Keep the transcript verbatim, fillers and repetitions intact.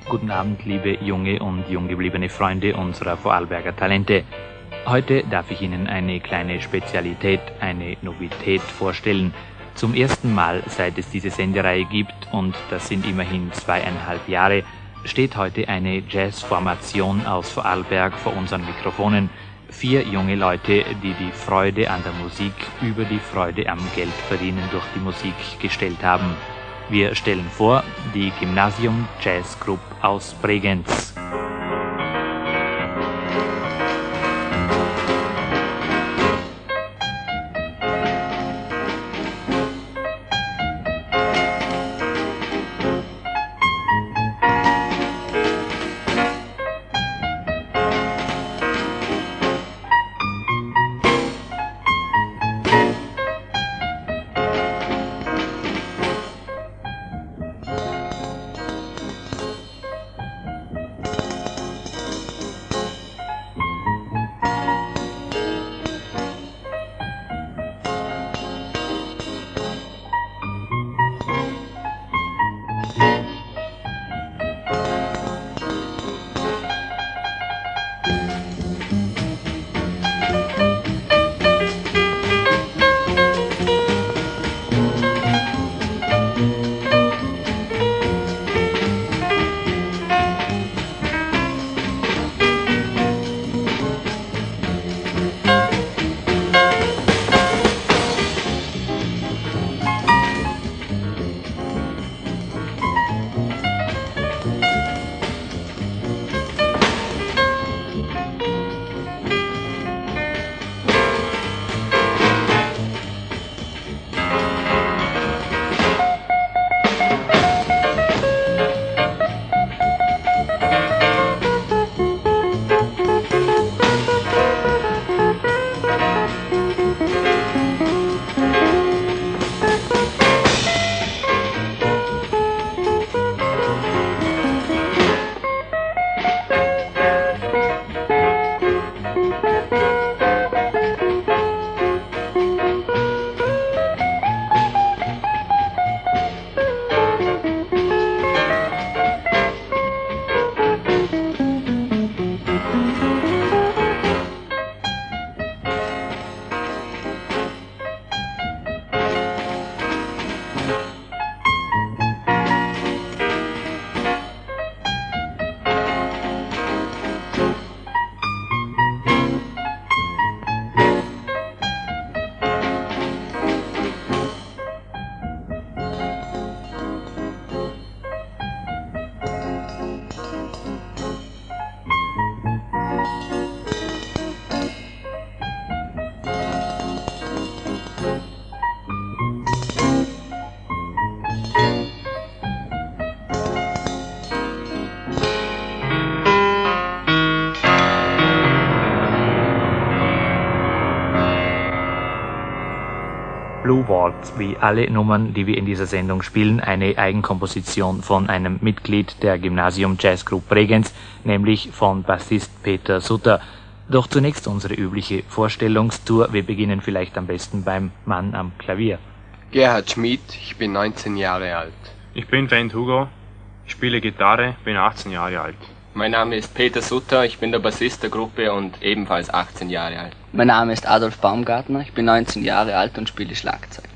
Guten Abend, liebe junge und jung gebliebene Freunde unserer Vorarlberger Talente. Heute darf ich Ihnen eine kleine Spezialität, eine Novität vorstellen. Zum ersten Mal, seit es diese Sendereihe gibt, und das sind immerhin zweieinhalb Jahre, steht heute eine Jazzformation aus Vorarlberg vor unseren Mikrofonen. Vier junge Leute, die die Freude an der Musik über die Freude am Geldverdienen durch die Musik gestellt haben. Wir stellen vor, die Gymnasium Jazz Group aus Bregenz. Blue Vault, wie alle Nummern, die wir in dieser Sendung spielen, eine Eigenkomposition von einem Mitglied der Gymnasium Jazz Group Bregenz, nämlich von Bassist Peter Sutter. Doch zunächst unsere übliche Vorstellungstour. Wir beginnen vielleicht am besten beim Mann am Klavier. Gerhard Schmid, ich bin neunzehn Jahre alt. Ich bin Wendt Hugo, ich spiele Gitarre, bin achtzehn Jahre alt. Mein Name ist Peter Sutter, ich bin der Bassist der Gruppe und ebenfalls achtzehn Jahre alt. Mein Name ist Adolf Baumgartner, ich bin neunzehn Jahre alt und spiele Schlagzeug.